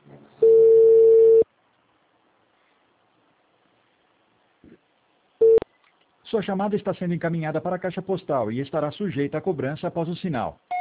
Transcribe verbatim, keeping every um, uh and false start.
Sua chamada está sendo encaminhada para a caixa postal e estará sujeita a cobrança após o sinal.